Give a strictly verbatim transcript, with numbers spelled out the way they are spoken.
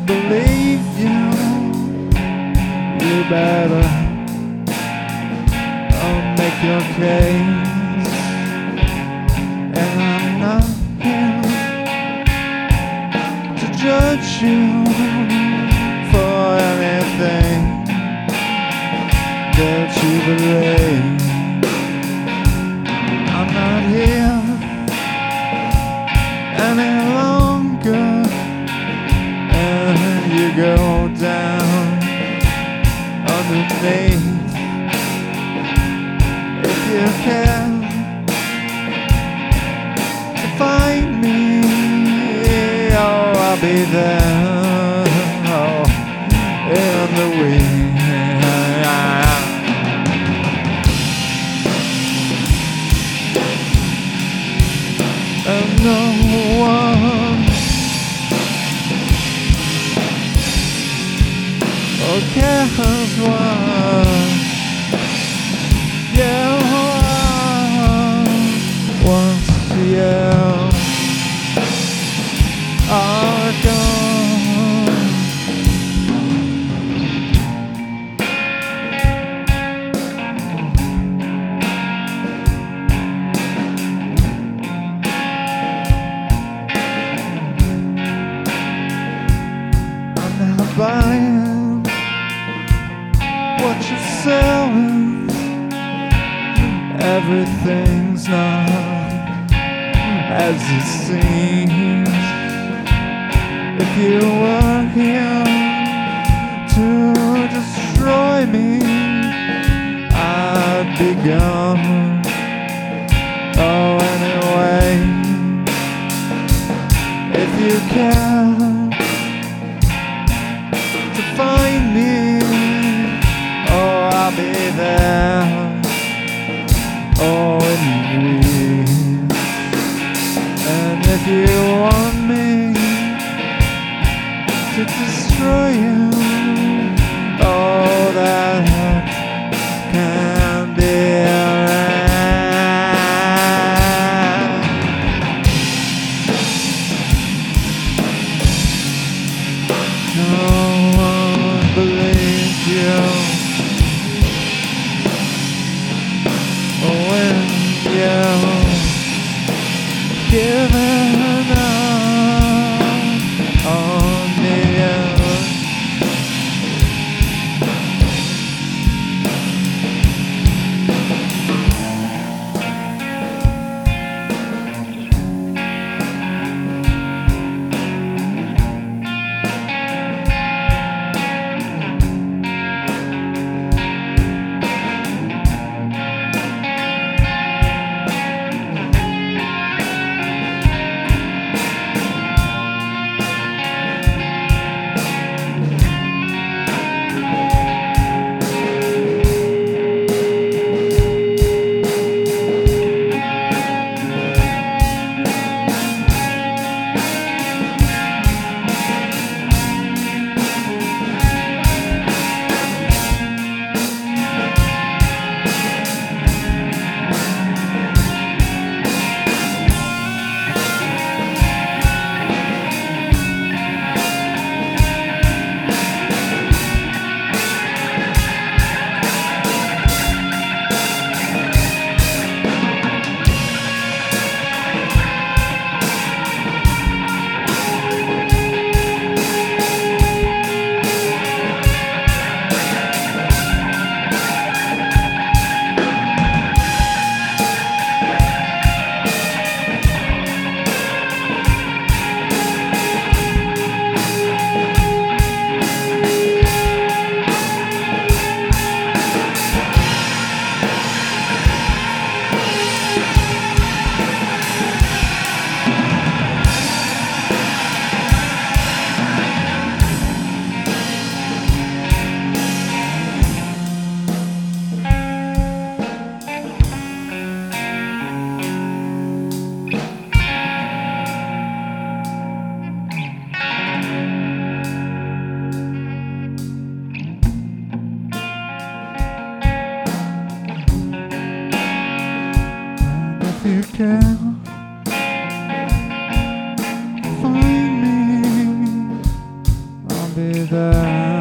believe you. You better oh, make your case. And I'm not here to judge you for anything that you believe. I'm not here any longer, and you go down underneath. If you can to find me, oh, I'll be there, oh, in the wind. And no one oh, cares what you once you are gone. I'm not buying what you're selling. Everything's not as it seems. If you were here to destroy me, I'd be gone. Oh, anyway, if you care to find me, oh, I'll be there. Oh, indeed. And if you want me to destroy you, oh, that can be arranged. No one believes you. When you give it up on me, you can find me, I'll be there.